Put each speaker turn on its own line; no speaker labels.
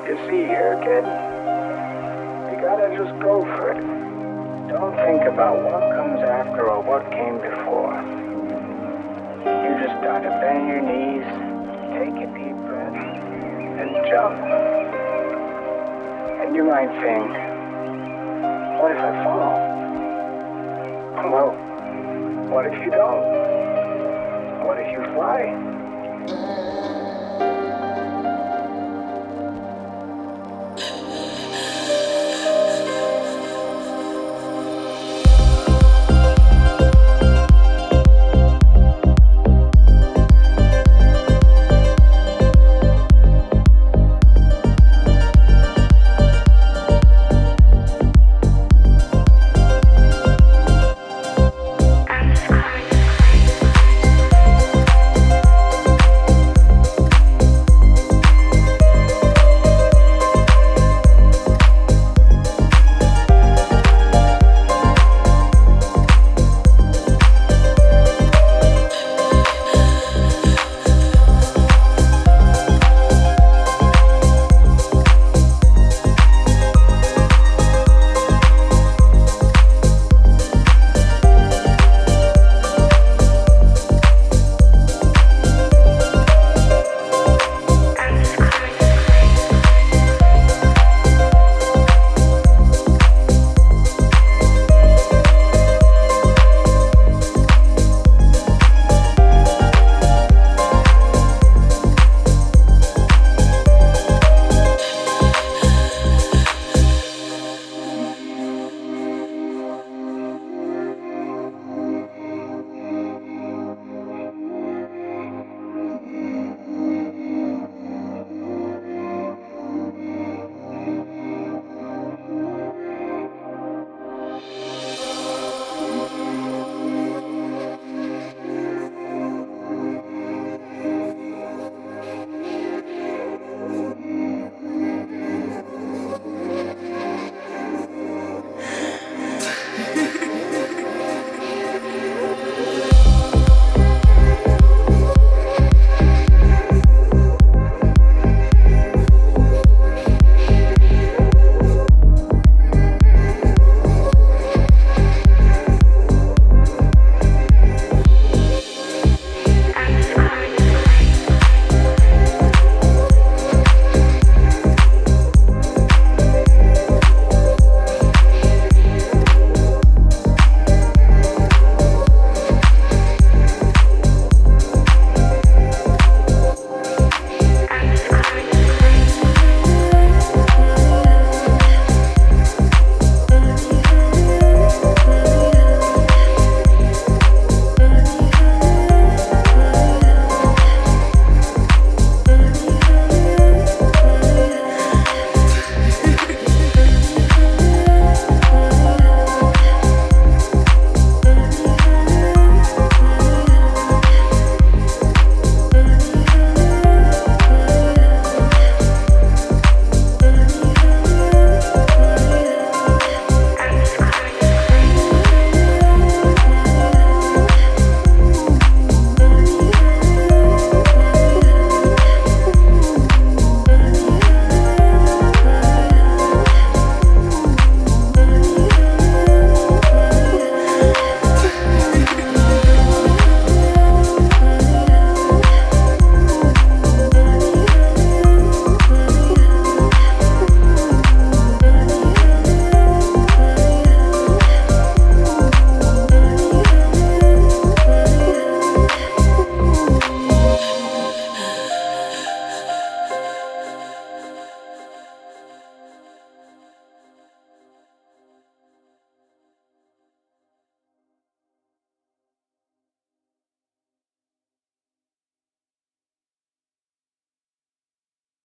You see here, kid, you gotta just go for it. Don't think about what comes after or what came before. You just gotta bend your knees, take a deep breath, and jump. And you might think, what if I fall? Well, what if you don't? What if you fly?